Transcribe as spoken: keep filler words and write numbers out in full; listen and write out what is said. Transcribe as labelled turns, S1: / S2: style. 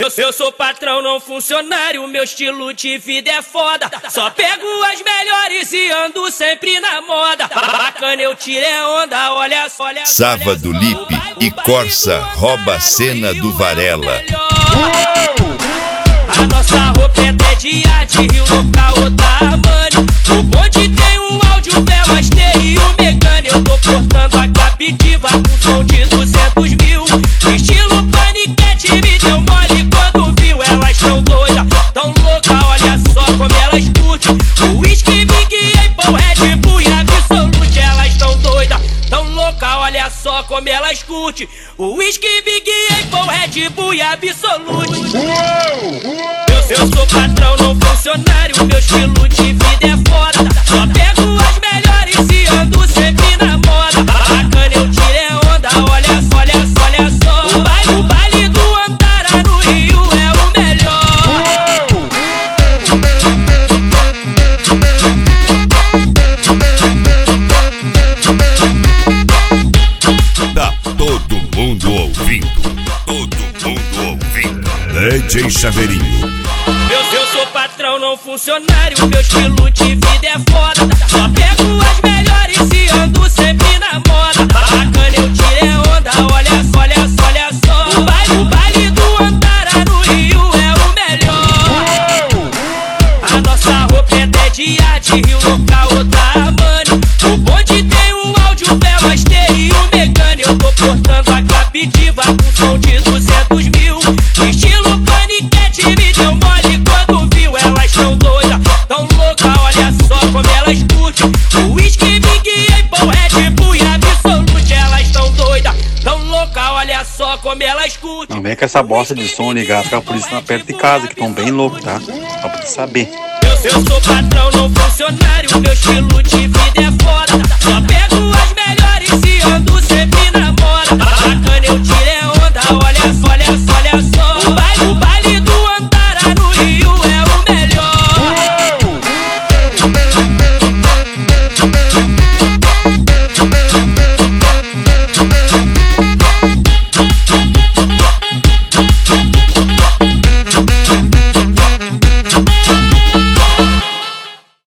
S1: Eu sou patrão, não funcionário, meu estilo de vida é foda. Só pego as melhores e ando sempre na moda. Bacana, eu tirei onda, olha só, olha só.
S2: Sava do Lipe e Corsa rouba a cena do Varela.
S1: A nossa roupa é até de arte, Rio local da Armani. O bonde tem um áudio, velas, T e o Megane. Eu tô portando a captiva com som de duzentos mil. Estilo paniquete, me deu mole quando viu. Elas tão doidas, tão louca, olha só como elas curtem. O whisky, Big Apple, Red Bull e Absolute. Elas tão doidas, tão louca, olha só como elas curtem. O whisky, Big Apple, Red Bull e Absolute. Eu, eu sou patrão, não funcionário, meu estilo de vida é foda. Só pego as melhores e ando sempre na moda. Bacana, eu tirei onda, olha só, olha só, olha só. O baile, o baile do Antara no Rio é o melhor.
S2: Tá todo mundo ouvindo, todo mundo ouvindo. D J Chaveirinho.
S1: Eu, eu sou patrão, não funcionário, meu estilo de vida é foda. Só pego as melhores e ando sempre na moda. Bacana, eu tirei onda, olha só, olha só, olha só. O baile, o baile do Antara no Rio é o melhor. A nossa roupa é até de arte, Rio local da Armani. O bonde tem um áudio, velas, T e o Megane. Eu tô portando a captiva com som de duzentos mil. Estilo paniquete, me deu mole quando viu. Elas tão doidas, tão louca, olha só como elas curtem. O whisky, Big Apple, Red Bull e Absolute. Elas tão doidas, tão louca, olha só como elas curtem.
S3: Não vem com essa bosta de som ligado pra polícia na perto de casa, que tão bem louco, tá? Só pra você saber.
S1: Eu, eu sou patrão, não funcionário, meu estilo de vida é foda. Só pego